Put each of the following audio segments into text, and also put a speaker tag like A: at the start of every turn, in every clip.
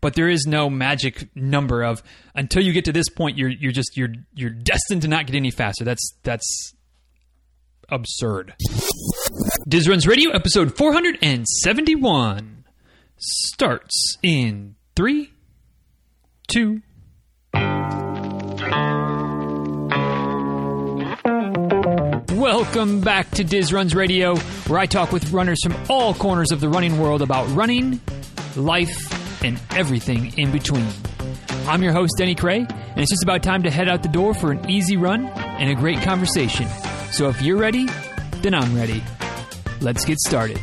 A: but there is no magic number of until you get to this point, you're destined to not get any faster. That's absurd. Diz Runs Radio, episode 471, starts in 3, 2. Welcome back to Diz Runs Radio, where I talk with runners from all corners of the running world about running, life, and everything in between. I'm your host, Denny Cray, and it's just about time to head out the door for an easy run and a great conversation. So if you're ready, then I'm ready. Let's get started.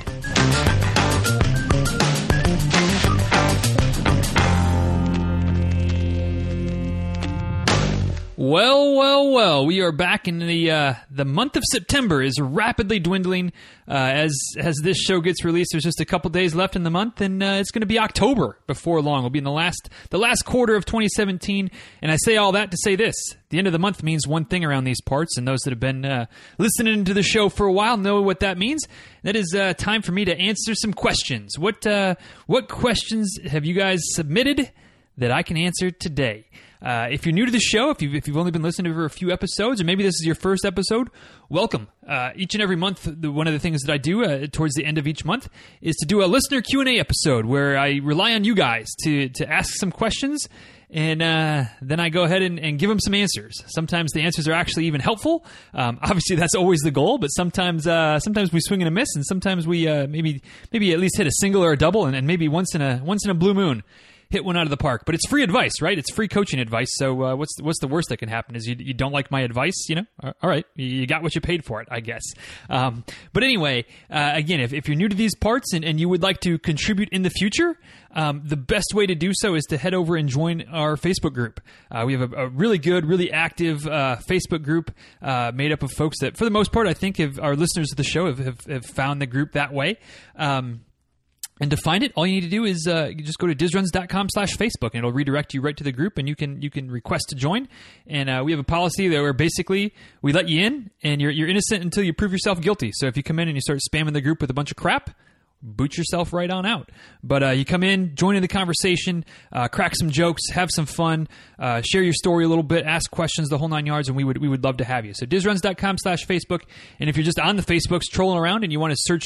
A: Well, we are back in the month of September is rapidly dwindling. As this show gets released, there's just a couple days left in the month, and it's going to be October before long. We'll be in the last quarter of 2017, and I say all that to say this. The end of the month means one thing around these parts, and those that have been listening to the show for a while know what that means. That is time for me to answer some questions. What questions have you guys submitted that I can answer today? If you're new to the show, if you've only been listening for a few episodes, or maybe this is your first episode, welcome. Each and every month, one of the things that I do towards the end of each month is to do a listener Q&A episode where I rely on you guys to ask some questions, and then I go ahead and give them some answers. Sometimes the answers are actually even helpful. Obviously, that's always the goal, but sometimes we swing and a miss, and sometimes we maybe at least hit a single or a double, and maybe once in a blue moon, hit one out of the park. But it's free advice, right? It's free coaching advice. So what's the worst that can happen is you don't like my advice, you know? All right, you got what you paid for it, I guess. But anyway, again, if you're new to these parts and you would like to contribute in the future, the best way to do so is to head over and join our Facebook group. We have a really good, really active Facebook group made up of folks that, for the most part, I think our listeners of the show have found the group that way. And to find it, all you need to do is you just go to dizruns.com/Facebook, and it'll redirect you right to the group, and you can request to join. And we have a policy that where basically we let you in, and you're innocent until you prove yourself guilty. So if you come in and you start spamming the group with a bunch of crap, boot yourself right on out. But you come in, join in the conversation, crack some jokes, have some fun, share your story a little bit, ask questions, the whole 9 yards, and we would love to have you. So dizruns.com/Facebook, and if you're just on the Facebooks trolling around and you want to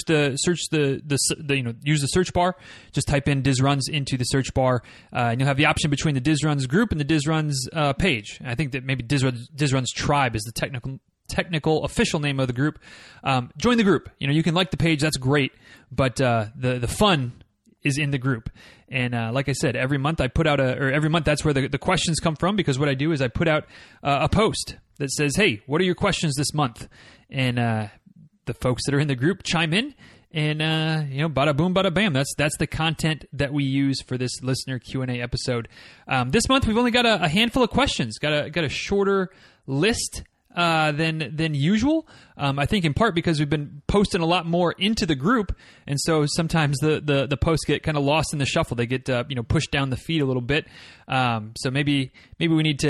A: use the search bar, just type in Diz Runs into the search bar, and you'll have the option between the Diz Runs group and the Diz Runs page. And I think that maybe Diz Runs Tribe is the technical official name of the group. Join the group. You can like the page, that's great, but the fun is in the group. And like I said, every month that's where the questions come from, because what I do is I put out a post that says, hey, what are your questions this month? And the folks that are in the group chime in, and bada boom, bada bam. That's the content that we use for this listener Q&A episode. This month we've only got a handful of questions. Got a shorter list than usual. I think in part because we've been posting a lot more into the group, and so sometimes the posts get kind of lost in the shuffle. They get pushed down the feed a little bit. So maybe we need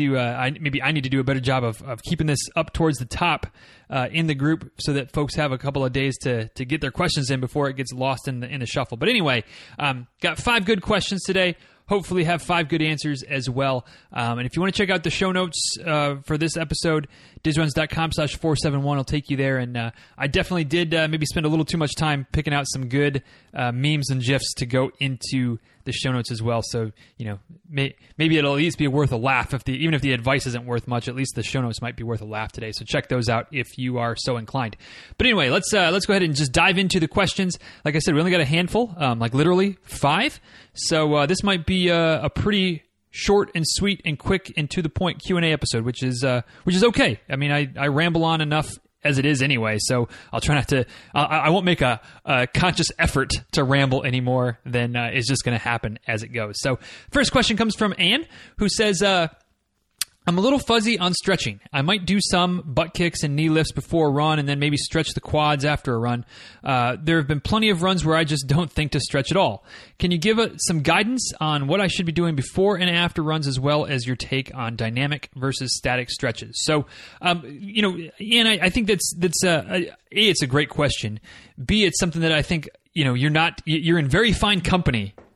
A: I need to do a better job of keeping this up towards the top in the group, so that folks have a couple of days to get their questions in before it gets lost in the shuffle. But anyway, got 5 good questions today. Hopefully have 5 good answers as well. And if you want to check out the show notes for this episode, dizruns.com/471 will take you there. And I definitely did maybe spend a little too much time picking out some good memes and GIFs to go into the show notes as well. So, maybe it'll at least be worth a laugh. Even if the advice isn't worth much, at least the show notes might be worth a laugh today. So check those out if you are so inclined. But anyway, let's go ahead and just dive into the questions. Like I said, we only got a handful, like literally 5. So this might be a pretty short and sweet and quick and to the point Q&A episode, which is okay. I mean, I ramble on enough as it is anyway, so I'll try not to. I won't make a conscious effort to ramble anymore than is just going to happen as it goes. So, first question comes from Anne, who says, I'm a little fuzzy on stretching. I might do some butt kicks and knee lifts before a run and then maybe stretch the quads after a run. There have been plenty of runs where I just don't think to stretch at all. Can you give some guidance on what I should be doing before and after runs, as well as your take on dynamic versus static stretches? So, Ian, I think that's A, it's a great question. B, it's something that I think, you're in very fine company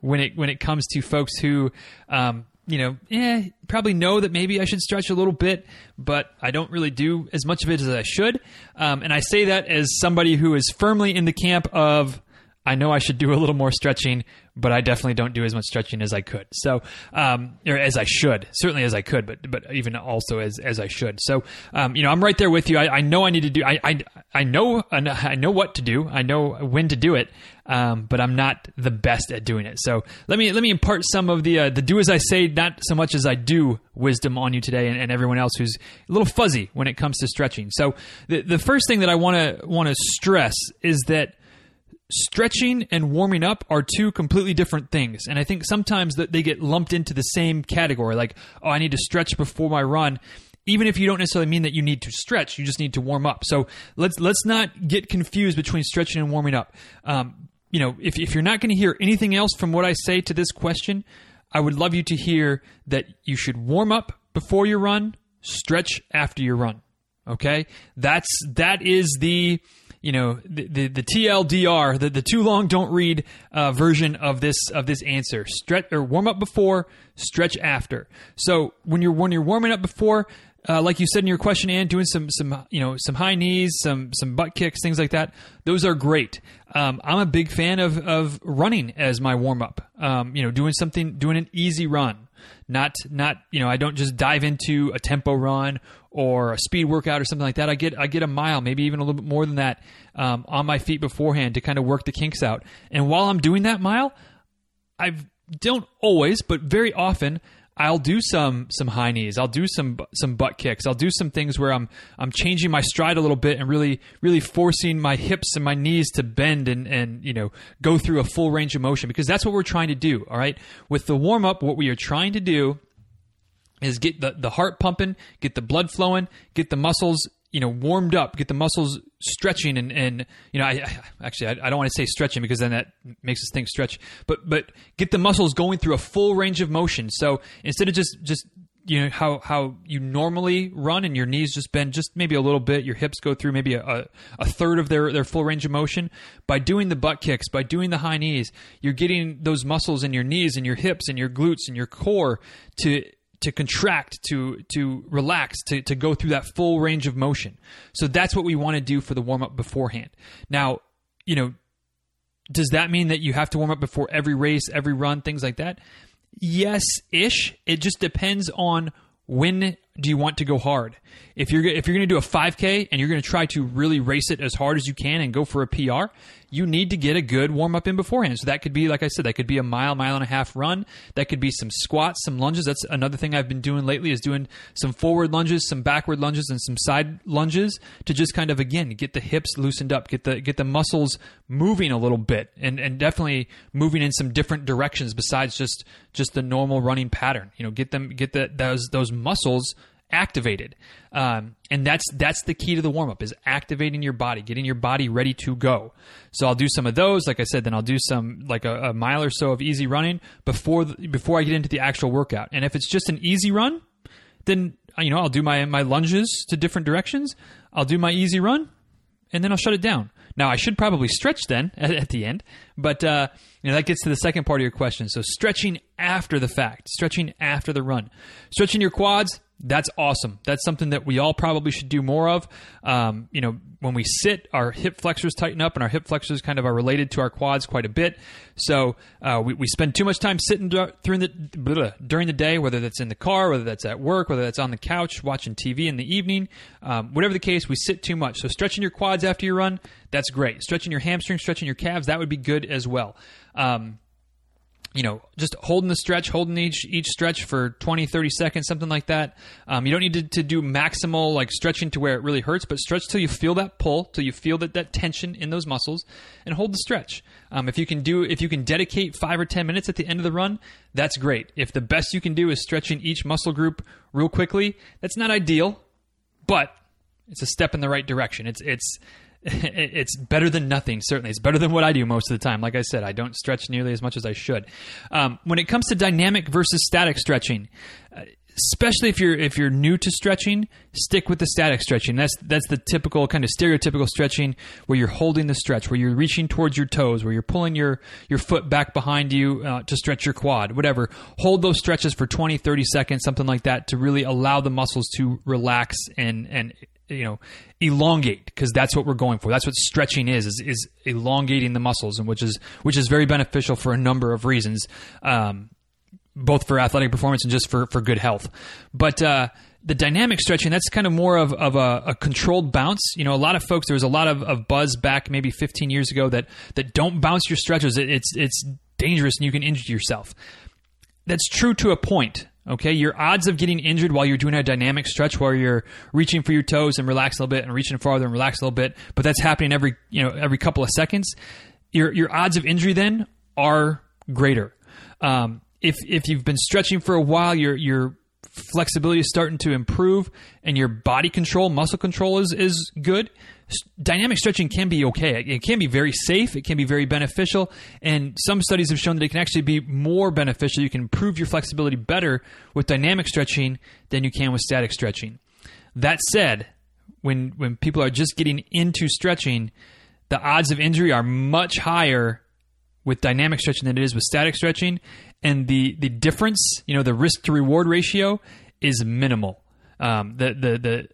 A: when it comes to folks who, probably know that maybe I should stretch a little bit, but I don't really do as much of it as I should. And I say that as somebody who is firmly in the camp of, I know I should do a little more stretching, but I definitely don't do as much stretching as I could. So, or as I should, certainly as I could, but even also as I should. So, I'm right there with you. I know I need to do, I know what to do. I know when to do it. But I'm not the best at doing it. So let me impart some of the do as I say, not so much as I do wisdom on you today and everyone else who's a little fuzzy when it comes to stretching. So the first thing that I want to stress is that stretching and warming up are two completely different things. And I think sometimes that they get lumped into the same category, like, oh, I need to stretch before my run. Even if you don't necessarily mean that you need to stretch, you just need to warm up. So let's not get confused between stretching and warming up. If you're not going to hear anything else from what I say to this question, I would love you to hear that you should warm up before your run, stretch after your run. Okay? That is the TLDR, the too long don't read version of this answer. Stretch or warm up before, stretch after. So when you're warming up before, like you said in your question, Ann, doing some high knees, some butt kicks, things like that, those are great. I'm a big fan of running as my warm up. Doing an easy run, not I don't just dive into a tempo run or a speed workout or something like that. I get a mile, maybe even a little bit more than that, on my feet beforehand to kind of work the kinks out. And while I'm doing that mile, I don't always, but very often, I'll do some high knees. I'll do some butt kicks. I'll do some things where I'm changing my stride a little bit and really, really forcing my hips and my knees to bend and go through a full range of motion, because that's what we're trying to do. All right. With the warm up, what we are trying to do is get the heart pumping, get the blood flowing, get the muscles warmed up, get the muscles stretching, and I don't want to say stretching because then that makes us think stretch, but get the muscles going through a full range of motion. So instead of just how you normally run and your knees just bend just maybe a little bit, your hips go through maybe a third of their full range of motion. By doing the butt kicks, by doing the high knees, you're getting those muscles in your knees and your hips and your glutes and your core to contract, to relax, to go through that full range of motion. So that's what we want to do for the warm-up beforehand. Now, does that mean that you have to warm up before every race, every run, things like that? Yes-ish. It just depends on when do you want to go hard. If you're going to do a 5K and you're going to try to really race it as hard as you can and go for a PR, you need to get a good warm-up in beforehand. So that could be, like I said, that could be a mile and a half run. That could be some squats, some lunges. That's another thing I've been doing lately, is doing some forward lunges, some backward lunges, and some side lunges to just kind of, again, get the hips loosened up, get the muscles moving a little bit, and definitely moving in some different directions besides just the normal running pattern. Get those muscles activated. And that's the key to the warm-up, is activating your body, getting your body ready to go. So I'll do some of those, like I said, then I'll do some, like a mile or so of easy running before I get into the actual workout. And if it's just an easy run, then, I'll do my lunges to different directions. I'll do my easy run, and then I'll shut it down. Now, I should probably stretch then at the end, but that gets to the second part of your question. So stretching after the fact, stretching after the run. Stretching your quads, that's awesome. That's something that we all probably should do more of. When we sit, our hip flexors tighten up, and our hip flexors kind of are related to our quads quite a bit. So we spend too much time sitting during the day, whether that's in the car, whether that's at work, whether that's on the couch watching TV in the evening. Whatever the case, we sit too much. So stretching your quads after you run, that's great. Stretching your hamstrings, stretching your calves, that would be good as well. Just holding each stretch for 20, 30 seconds, something like that. You don't need to do maximal, like, stretching to where it really hurts, but stretch till you feel that pull, till you feel that tension in those muscles, and hold the stretch. If you can dedicate 5 or 10 minutes at the end of the run, that's great. If the best you can do is stretching each muscle group real quickly, that's not ideal, but it's a step in the right direction. It's better than nothing, certainly. It's better than what I do most of the time. Like I said, I don't stretch nearly as much as I should. When it comes to dynamic versus static stretching, especially if you're new to stretching, stick with the static stretching. That's the typical kind of stereotypical stretching where you're holding the stretch, where you're reaching towards your toes, where you're pulling your foot back behind you to stretch your quad, whatever. Hold those stretches for 20, 30 seconds, something like that, to really allow the muscles to relax and elongate, because that's what we're going for. That's what stretching is elongating the muscles, and which is very beneficial for a number of reasons. Both for athletic performance and just for good health. But the dynamic stretching, that's kind of more of a controlled bounce. A lot of folks, there was a lot of buzz back maybe 15 years ago that don't bounce your stretches. It's dangerous and you can injure yourself. That's true to a point. Okay, your odds of getting injured while you're doing a dynamic stretch, where you're reaching for your toes and relax a little bit and reaching farther and relax a little bit, but that's happening every couple of seconds. Your odds of injury then are greater. If you've been stretching for a while, your flexibility is starting to improve and your body control, muscle control is good, dynamic stretching can be okay. It can be very safe. It can be very beneficial. And some studies have shown that it can actually be more beneficial. You can improve your flexibility better with dynamic stretching than you can with static stretching. That said, when people are just getting into stretching, the odds of injury are much higher with dynamic stretching than it is with static stretching. And the difference, the risk to reward ratio is minimal. There's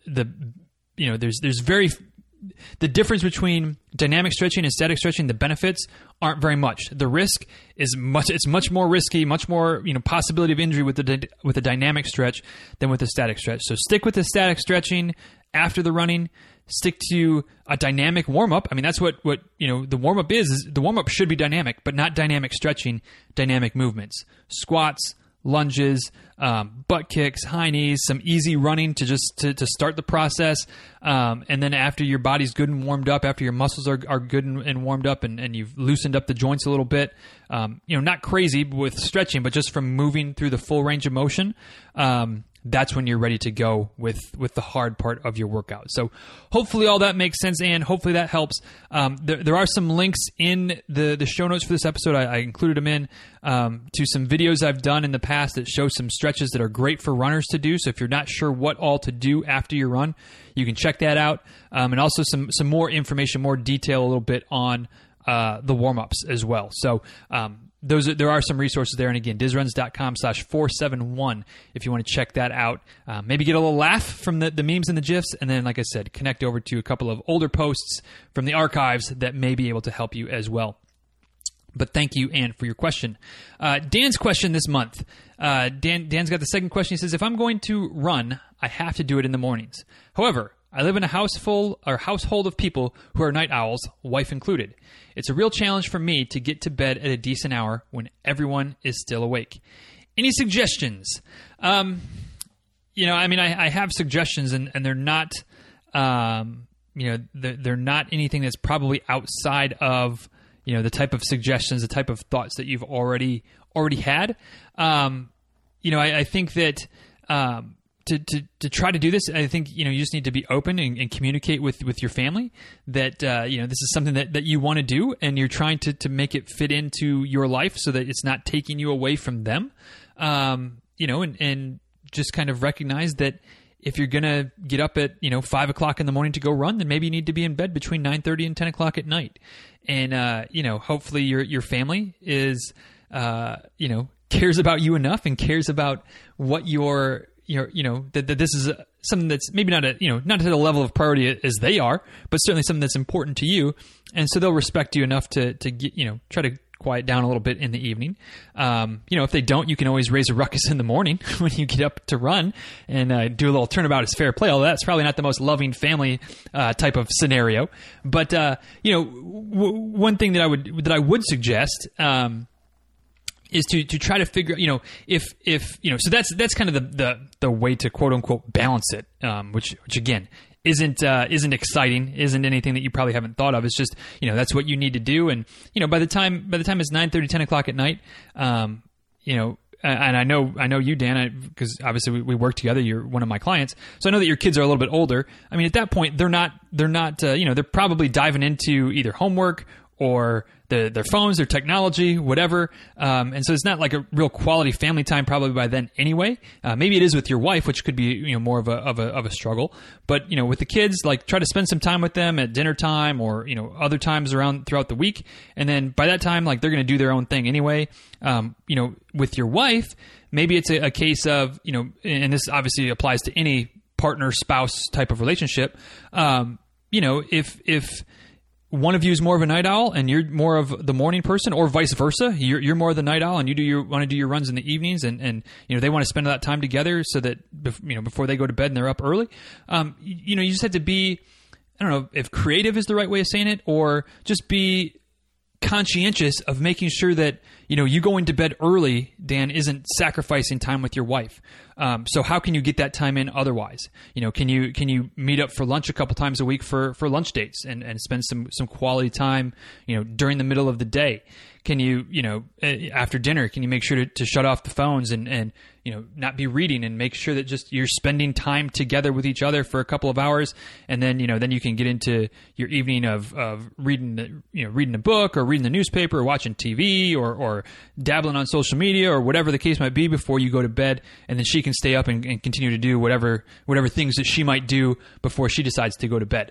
A: the difference between dynamic stretching and static stretching. The benefits aren't very much. The risk is much more risky, much more possibility of injury with a dynamic stretch than with a static stretch. So stick with the static stretching after the running. Stick to a dynamic warm-up. I mean, that's what the warm-up is. The warm-up should be dynamic, but not dynamic stretching, dynamic movements. Squats, lunges, butt kicks, high knees, some easy running to start the process. And then after your body's good and warmed up, after your muscles are good and warmed up and you've loosened up the joints a little bit, not crazy with stretching, but just from moving through the full range of motion, that's when you're ready to go with the hard part of your workout. So hopefully all that makes sense, and hopefully that helps. There are some links in the show notes for this episode. I included them in to some videos I've done in the past that show some stretches that are great for runners to do. So if you're not sure what all to do after your run, you can check that out. And also some more information, more detail a little bit on the warm-ups as well. So there are some resources there. And again, dizruns.com/471 if you want to check that out. Maybe get a little laugh from the memes and the GIFs. And then, like I said, connect over to a couple of older posts from the archives that may be able to help you as well. But thank you, Ann, for your question. Dan's question this month. Dan's got the second question. He says, if I'm going to run, I have to do it in the mornings. However, I live in a household of people who are night owls, wife included. It's a real challenge for me to get to bed at a decent hour when everyone is still awake. Any suggestions? I have suggestions, and they're not, they're not anything that's probably outside of, the type of suggestions, the type of thoughts that you've already had. I think that to try to do this, I think, you just need to be open and communicate with your family that, this is something that you want to do, and you're trying to make it fit into your life so that it's not taking you away from them. And just kind of recognize that if you're going to get up at, 5 o'clock in the morning to go run, then maybe you need to be in bed between 9:30 and 10 o'clock at night. And, hopefully your family is, cares about you enough and cares about what that this is something that's maybe not not to the level of priority as they are, but certainly something that's important to you. And so they'll respect you enough to get, try to quiet down a little bit in the evening. If they don't, you can always raise a ruckus in the morning when you get up to run and do a little turnabout is fair play. Although that's probably not the most loving family type of scenario. But one thing that I would suggest is to try to figure, if so that's kind of the way to quote unquote balance it, which again isn't exciting, isn't anything that you probably haven't thought of. It's just, that's what you need to do. And, by the time it's 9:30, 10 o'clock at night, and I know you, Dan, because obviously we work together. You're one of my clients. So I know that your kids are a little bit older. I mean, at that point, they're not, they're probably diving into either homework or their phones, their technology, whatever. And so it's not like a real quality family time probably by then anyway. Maybe it is with your wife, which could be more of a struggle. But with the kids, like try to spend some time with them at dinner time or other times throughout the week. And then by that time, like they're going to do their own thing anyway. With your wife, maybe it's a case of and this obviously applies to any partner spouse type of relationship. If one of you is more of a night owl and you're more of the morning person, or vice versa, you're more of the night owl and you want to do your runs in the evenings, and they want to spend that time together so that before they go to bed and they're up early. You just have to be, I don't know if creative is the right way of saying it, or just be conscientious of making sure that you going to bed early, Dan, isn't sacrificing time with your wife. So how can you get that time in otherwise? Can you meet up for lunch a couple times a week for lunch dates and spend some quality time during the middle of the day? Can you after dinner, can you make sure to shut off the phones and not be reading, and make sure that just you're spending time together with each other for a couple of hours, and then then you can get into your evening of reading a book or reading the newspaper or watching TV or dabbling on social media or whatever the case might be before you go to bed, and then she can stay up and continue to do whatever things that she might do before she decides to go to bed.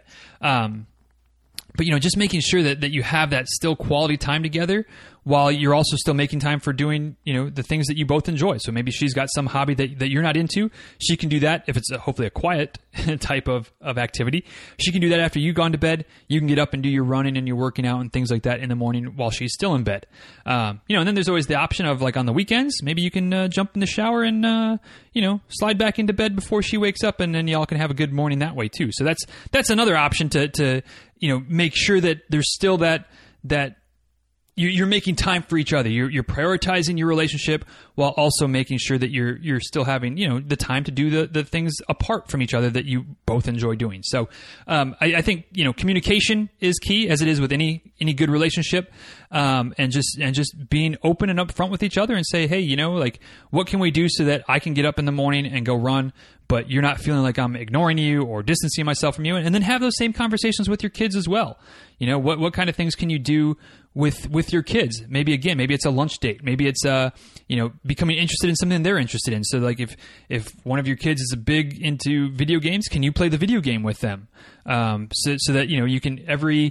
A: But just making sure that you have that still quality time together while you're also still making time for doing, the things that you both enjoy. So maybe she's got some hobby that you're not into. She can do that if it's hopefully a quiet type of activity. She can do that after you've gone to bed. You can get up and do your running and your working out and things like that in the morning while she's still in bed. And then there's always the option of, like, on the weekends, maybe you can jump in the shower and, slide back into bed before she wakes up, and then y'all can have a good morning that way too. So that's another option to make sure that there's still that you're making time for each other. You're prioritizing your relationship while also making sure that you're still having the time to do the things apart from each other that you both enjoy doing. So I think communication is key, as it is with any good relationship, and just being open and upfront with each other and say, hey, like, what can we do so that I can get up in the morning and go run, but you're not feeling like I'm ignoring you or distancing myself from you, and then have those same conversations with your kids as well. What kind of things can you do with your kids? Maybe it's a lunch date. Maybe it's becoming interested in something they're interested in. So like if one of your kids is big into video games, can you play the video game with them? So that you can every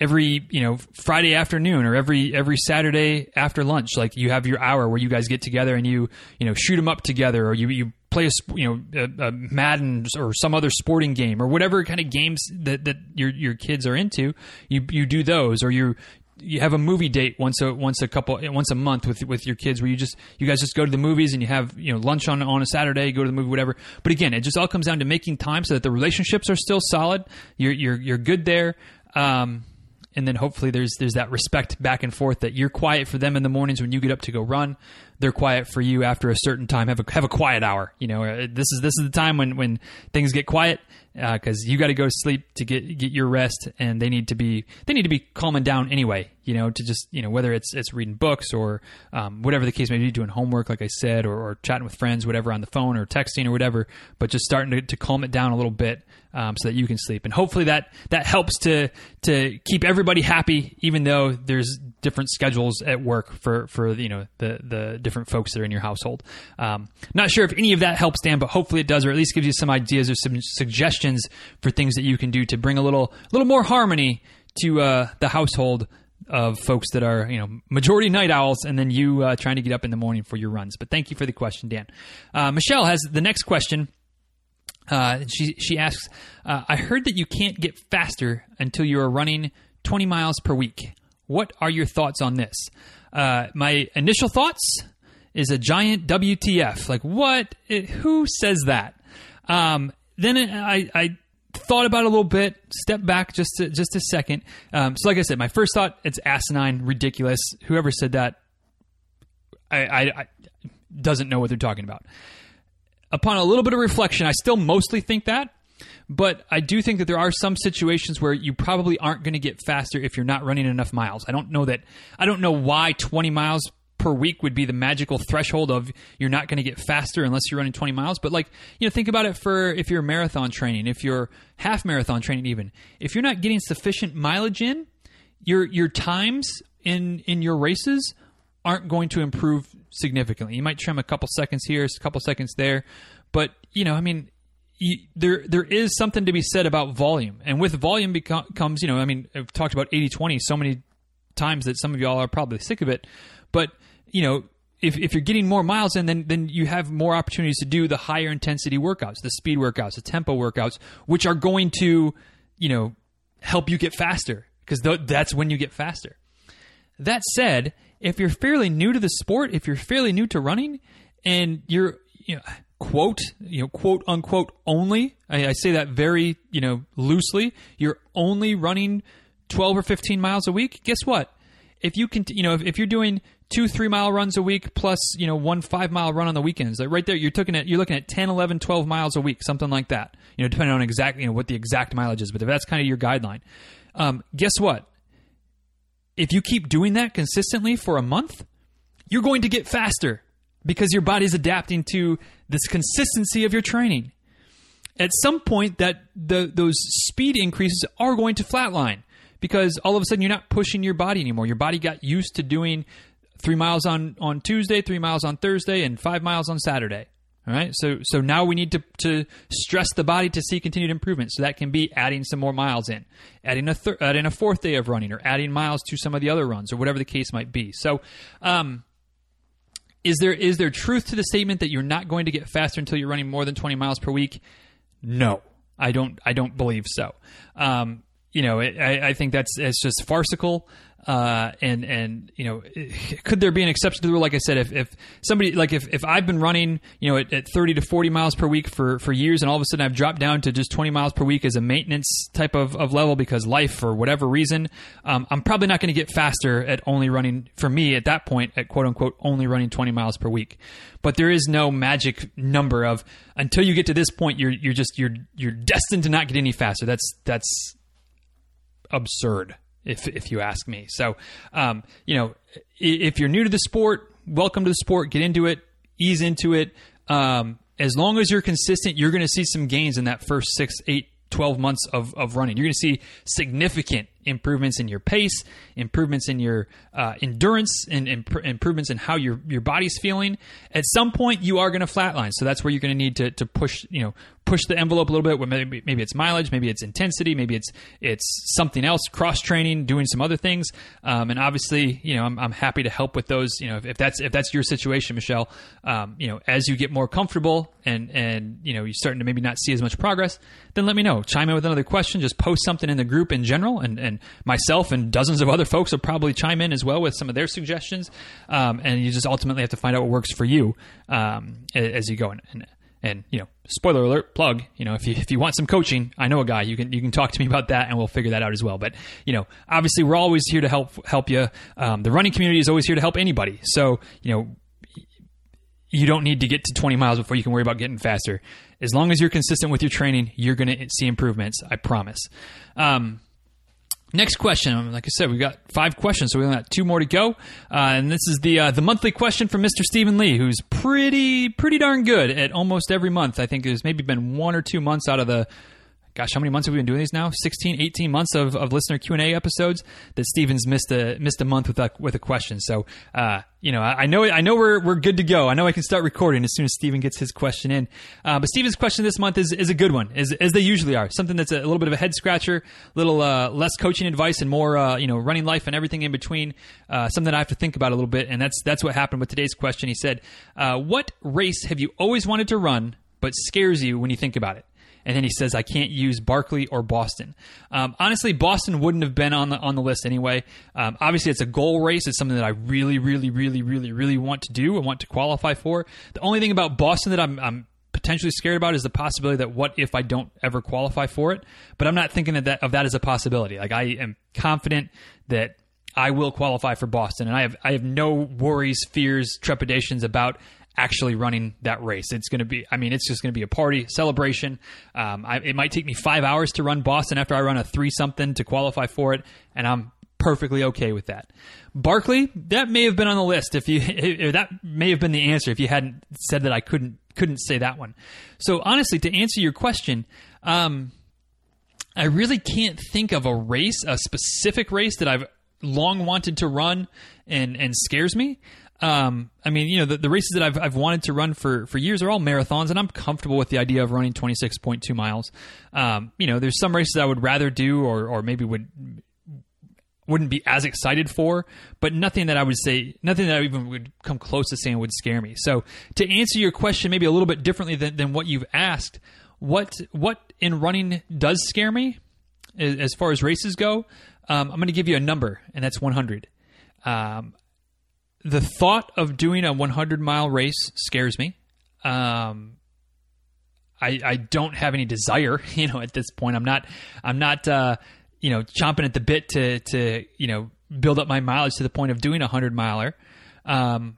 A: Friday afternoon or every Saturday after lunch, like you have your hour where you guys get together and you shoot them up together, or you play a Madden or some other sporting game, or whatever kind of games that your kids are into. You do those, or you have a movie date once a month with your kids, where you guys just go to the movies and you have lunch on a Saturday, go to the movie, whatever. But again, it just all comes down to making time so that the relationships are still solid. You're good there. And then hopefully there's that respect back and forth, that you're quiet for them in the mornings when you get up to go run. They're quiet for you after a certain time. Have a quiet hour. This is the time when things get quiet, because you got to go to sleep to get your rest, and they need to be calming down anyway. To just whether it's reading books or whatever the case may be, doing homework, like I said, or chatting with friends, whatever, on the phone or texting or whatever. But just starting to calm it down a little bit, so that you can sleep. And hopefully that helps to keep everybody happy, even though there's different schedules at work for the different folks that are in your household. Not sure if any of that helps, Dan, but hopefully it does, or at least gives you some ideas or some suggestions for things that you can do to bring a little more harmony to the household of folks that are majority night owls, and then you trying to get up in the morning for your runs. But thank you for the question, Dan. Michelle has the next question. She asks, I heard that you can't get faster until you are running 20 miles per week. What are your thoughts on this? My initial thoughts is a giant WTF. Like, what? Who says that? Then I thought about it a little bit, stepped back just a second. So like I said, my first thought, it's asinine, ridiculous. Whoever said that, I doesn't know what they're talking about. Upon a little bit of reflection, I still mostly think that, but I do think that there are some situations where you probably aren't going to get faster if you're not running enough miles. I don't know why 20 miles per week would be the magical threshold of you're not going to get faster unless you're running 20 miles. But think about it for if you're marathon training, if you're half marathon training even. If you're not getting sufficient mileage in, your times in your races aren't going to improve significantly. You might trim a couple seconds here, a couple seconds there, but there is something to be said about volume, and with volume comes, I've talked about 80-20 so many times that some of y'all are probably sick of it, but if you're getting more miles in, then you have more opportunities to do the higher intensity workouts, the speed workouts, the tempo workouts, which are going to, help you get faster, because that's when you get faster. That said, if you're fairly new to the sport, if you're fairly new to running, and you're, quote unquote only, I say that very, loosely, you're only running 12 or 15 miles a week, guess what? If you can, if you're doing 2 3-mile runs a week plus, 1 5-mile run on the weekends, like right there, you're looking at 10, 11, 12 miles a week, something like that, depending on exactly, what the exact mileage is. But if that's kind of your guideline, guess what? If you keep doing that consistently for a month, you're going to get faster because your body's adapting to this consistency of your training. At some point, those speed increases are going to flatline, because all of a sudden you're not pushing your body anymore. Your body got used to doing 3 miles on Tuesday, 3 miles on Thursday, and 5 miles on Saturday. All right. So now we need to stress the body to see continued improvement. So that can be adding some more miles in, adding a fourth day of running, or adding miles to some of the other runs, or whatever the case might be. So, is there truth to the statement that you're not going to get faster until you're running more than 20 miles per week? No, I don't believe so. I think it's just farcical. And could there be an exception to the rule? Like I said, if somebody, like if I've been running, at 30 to 40 miles per week for years, and all of a sudden I've dropped down to just 20 miles per week as a maintenance type of level because life, for whatever reason, I'm probably not going to get faster at only running, for me at that point, at quote unquote only running 20 miles per week. But there is no magic number of, until you get to this point, you're destined to not get any faster. That's absurd, if you ask me. So, if you're new to the sport, welcome to the sport. Get into it, ease into it. As long as you're consistent, you're going to see some gains in that first 6, 8, 12 months of running. You're going to see significant improvements in your pace, improvements in your endurance, and improvements in how your body's feeling. At some point, you are going to flatline. So that's where you're going to need to push the envelope a little bit. Maybe it's mileage, maybe it's intensity, maybe it's something else, cross training, doing some other things. And obviously, I'm happy to help with those. If that's your situation, Michelle, as you get more comfortable and you're starting to maybe not see as much progress, then let me know. Chime in with another question. Just post something in the group in general, and myself and dozens of other folks will probably chime in as well with some of their suggestions. And you just ultimately have to find out what works for you as you go. And spoiler alert, plug, if you want some coaching, I know a guy, you can talk to me about that, and we'll figure that out as well. But, obviously we're always here to help you. The running community is always here to help anybody. So, you don't need to get to 20 miles before you can worry about getting faster. As long as you're consistent with your training, you're going to see improvements. I promise. Next question. Like I said, we got 5 questions, so we only got 2 more to go. And this is the monthly question from Mr. Stephen Lee, who's pretty darn good at almost every month. I think there's maybe been 1 or 2 months out of the, gosh, how many months have we been doing these now? 16, 18 months of listener Q&A episodes that Stephen's missed a month with a question. So, I know we're good to go. I know I can start recording as soon as Stephen gets his question in. But Stephen's question this month is a good one, as they usually are. Something that's a little bit of a head scratcher, a little less coaching advice and more, running life and everything in between. Something that I have to think about a little bit. And that's what happened with today's question. He said, what race have you always wanted to run but scares you when you think about it? And then he says, I can't use Barkley or Boston. Honestly, Boston wouldn't have been on the list anyway. Obviously, it's a goal race. It's something that I really, really, really, really, really want to do and want to qualify for. The only thing about Boston that I'm potentially scared about is the possibility that what if I don't ever qualify for it? But I'm not thinking of that as a possibility. Like, I am confident that I will qualify for Boston, and I have no worries, fears, trepidations about actually running that race. It's just going to be a party, celebration. It might take me 5 hours to run Boston after I run a 3-something to qualify for it, and I'm perfectly okay with that. Barkley, that may have been on the list if that may have been the answer if you hadn't said that I couldn't say that one. So honestly, to answer your question, I really can't think of a specific race that I've long wanted to run and scares me. I mean, the races that I've wanted to run for years are all marathons, and I'm comfortable with the idea of running 26.2 miles. There's some races I would rather do or maybe wouldn't be as excited for, but nothing that I even would come close to saying would scare me. So to answer your question maybe a little bit differently than what you've asked, what in running does scare me as far as races go, I'm going to give you a number, and that's 100. The thought of doing a 100-mile race scares me. I don't have any desire, at this point. I'm not chomping at the bit to build up my mileage to the point of doing a 100-miler. And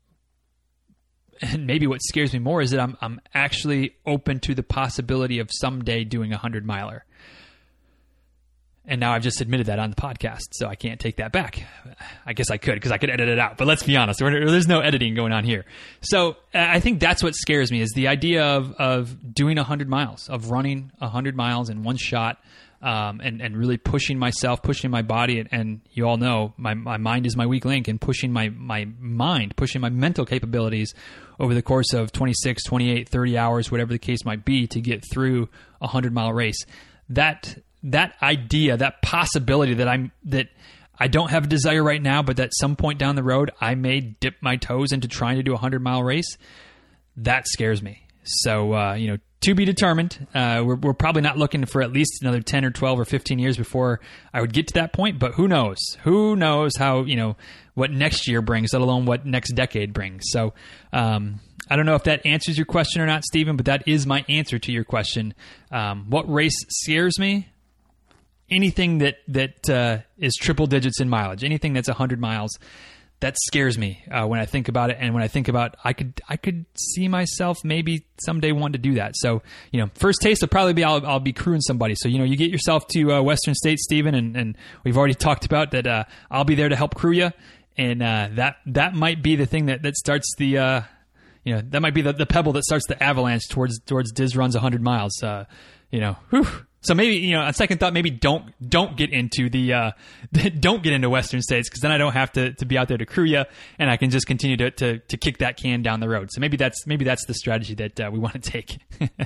A: maybe what scares me more is that I'm actually open to the possibility of someday doing a 100-miler. And now I've just admitted that on the podcast, so I can't take that back. I guess I could, because I could edit it out. But let's be honest, there's no editing going on here. So I think that's what scares me, is the idea of doing 100 miles, of running 100 miles in one shot, and really pushing myself, pushing my body. And you all know my mind is my weak link, and pushing my mind, pushing my mental capabilities over the course of 26, 28, 30 hours, whatever the case might be, to get through a 100-mile race. That idea, that possibility that I don't have a desire right now, but at some point down the road, I may dip my toes into trying to do a 100-mile race, that scares me. So, to be determined. We're probably not looking for at least another 10 or 12 or 15 years before I would get to that point, but who knows? Who knows how, what next year brings, let alone what next decade brings. So, I don't know if that answers your question or not, Stephen, but that is my answer to your question. What race scares me? Anything that is triple digits in mileage, anything that's 100 miles, that scares me when I think about it. And when I think about, I could see myself maybe someday wanting to do that. So, first taste will probably be I'll be crewing somebody. So, you get yourself to Western States, Stephen, and we've already talked about that. I'll be there to help crew you, and that might be the thing that starts the that might be the pebble that starts the avalanche towards Diz runs 100 miles. Whew. So maybe, on second thought, maybe don't get into don't get into Western States, because then I don't have to be out there to crew you, and I can just continue to kick that can down the road. So maybe that's the strategy that we want to take.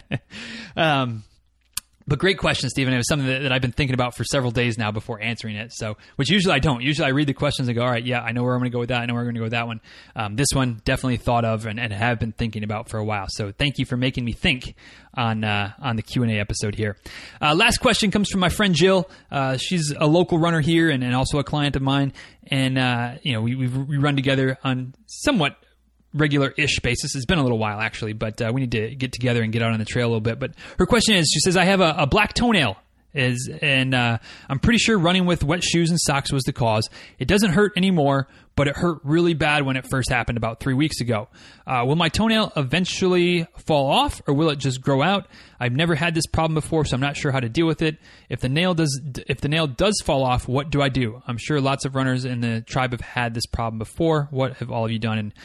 A: But great question, Stephen. It was something that I've been thinking about for several days now before answering it. So, which usually I don't. Usually I read the questions and go, all right, yeah, I know where I'm going to go with that. I know where I'm going to go with that one. This one definitely thought of and have been thinking about for a while. So thank you for making me think on the Q&A episode here. Last question comes from my friend Jill. She's a local runner here and also a client of mine. And, we run together on somewhat regular-ish basis. It's been a little while, actually, but we need to get together and get out on the trail a little bit. But her question is, she says, I have a black toenail, and I'm pretty sure running with wet shoes and socks was the cause. It doesn't hurt anymore, but it hurt really bad when it first happened about 3 weeks ago. Will my toenail eventually fall off, or will it just grow out? I've never had this problem before, so I'm not sure how to deal with it. If the nail does fall off, what do I do? I'm sure lots of runners in the tribe have had this problem before. What have all of you done? And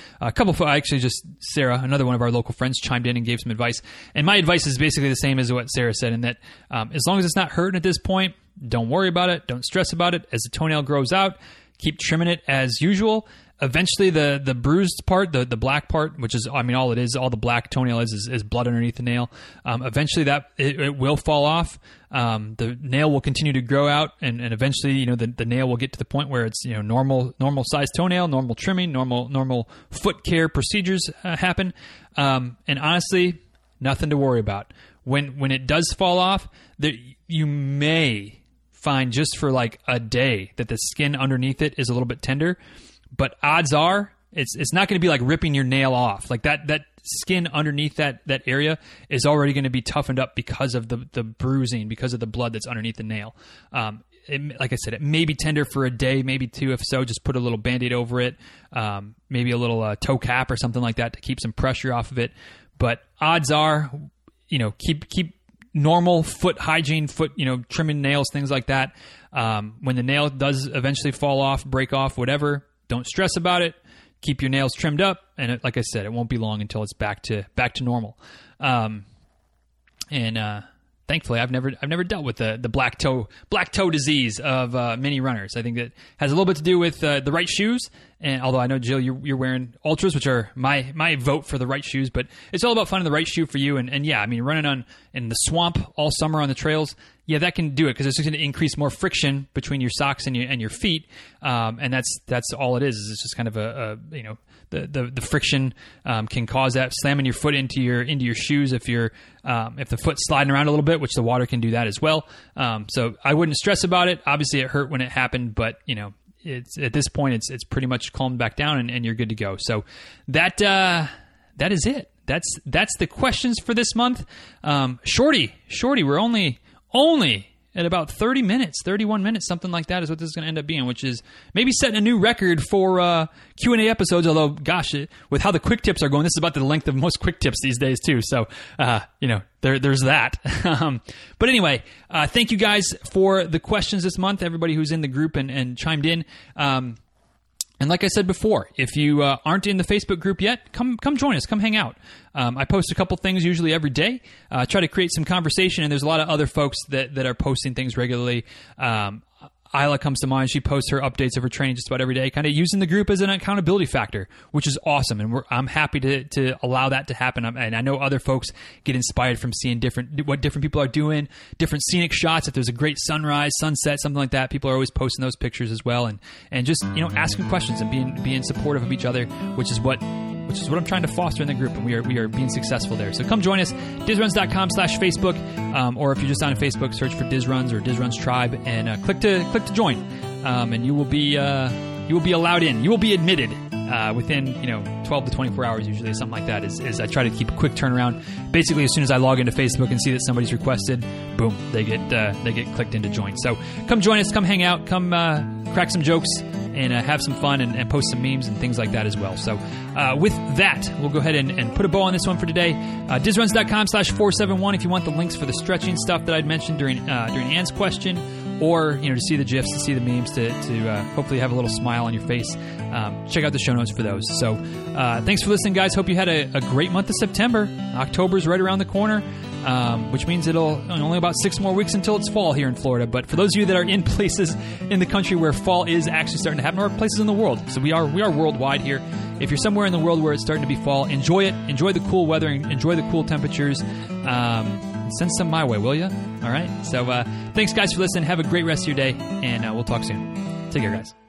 A: Sarah, another one of our local friends, chimed in and gave some advice. And my advice is basically the same as what Sarah said, in that as long as it's not hurting at this point, don't worry about it. Don't stress about it. As the toenail grows out, keep trimming it as usual. Eventually, the bruised part, the black part, which is, all it is, all the black toenail is blood underneath the nail. Eventually, it will fall off. The nail will continue to grow out, and eventually, the nail will get to the point where it's, normal size toenail, normal trimming, normal foot care procedures happen. And honestly, nothing to worry about. When it does fall off, you may find just for like a day that the skin underneath it is a little bit tender, but odds are it's not going to be like ripping your nail off. Like that skin underneath that area is already going to be toughened up because of the bruising, because of the blood that's underneath the nail. Like I said, it may be tender for a day, maybe two. If so, just put a little Band-Aid over it, maybe a little toe cap or something like that to keep some pressure off of it. But odds are, keep normal foot hygiene, trimming nails, things like that. When the nail does eventually fall off, break off, whatever, don't stress about it. Keep your nails trimmed up, and like I said, it won't be long until it's back to normal. thankfully, I've never dealt with the black toe disease of many runners. I think that has a little bit to do with the right shoes. And although I know, Jill, you're wearing Ultras, which are my vote for the right shoes, but it's all about finding the right shoe for you. And yeah, I mean, running in the swamp all summer on the trails, yeah, that can do it because it's just going to increase more friction between your socks and your feet. And that's all it is. It's just kind of the friction can cause that slamming your foot into your shoes if the foot's sliding around a little bit, which the water can do that as well. So I wouldn't stress about it. Obviously, it hurt when it happened, but it's at this point it's pretty much calmed back down and you're good to go. So that is it. That's the questions for this month. Shorty, we're only at about 30 minutes, 31 minutes, something like that is what this is going to end up being, which is maybe setting a new record for Q&A episodes, although, gosh, with how the quick tips are going, this is about the length of most quick tips these days, too. So, there's that. But anyway, thank you guys for the questions this month, everybody who's in the group and chimed in. And like I said before, if you aren't in the Facebook group yet, come join us. Come hang out. I post a couple things usually every day. Try to create some conversation, and there's a lot of other folks that are posting things regularly. Isla comes to mind. She posts her updates of her training just about every day, kind of using the group as an accountability factor, which is awesome. And I'm happy to allow that to happen. And I know other folks get inspired from seeing what different people are doing, different scenic shots. If there's a great sunrise, sunset, something like that, people are always posting those pictures as well. And just asking questions and being supportive of each other, which is what I'm trying to foster in the group, and we are being successful there. So come join us, DizRuns.com/Facebook, or if you're just on Facebook, search for DizRuns or DizRuns Tribe, and click to join, and you will be allowed in. You will be admitted within 12 to 24 hours, usually something like that. Is I try to keep a quick turnaround. Basically, as soon as I log into Facebook and see that somebody's requested, boom, they get clicked in to join. So come join us, come hang out, come crack some jokes, and have some fun and post some memes and things like that as well. So with that, we'll go ahead and put a bow on this one for today. DizRuns.com/471 if you want the links for the stretching stuff that I'd mentioned during Ann's question, or to see the GIFs, to see the memes, to hopefully have a little smile on your face. Check out the show notes for those. So thanks for listening, guys. Hope you had a great month of September. October's right around the corner. Which means it'll only about 6 more weeks until it's fall here in Florida. But for those of you that are in places in the country where fall is actually starting to happen, or places in the world, so we are worldwide here. If you're somewhere in the world where it's starting to be fall, enjoy it. Enjoy the cool weather. Enjoy the cool temperatures. Send some my way, will you? All right. So thanks, guys, for listening. Have a great rest of your day, and we'll talk soon. Take care, guys.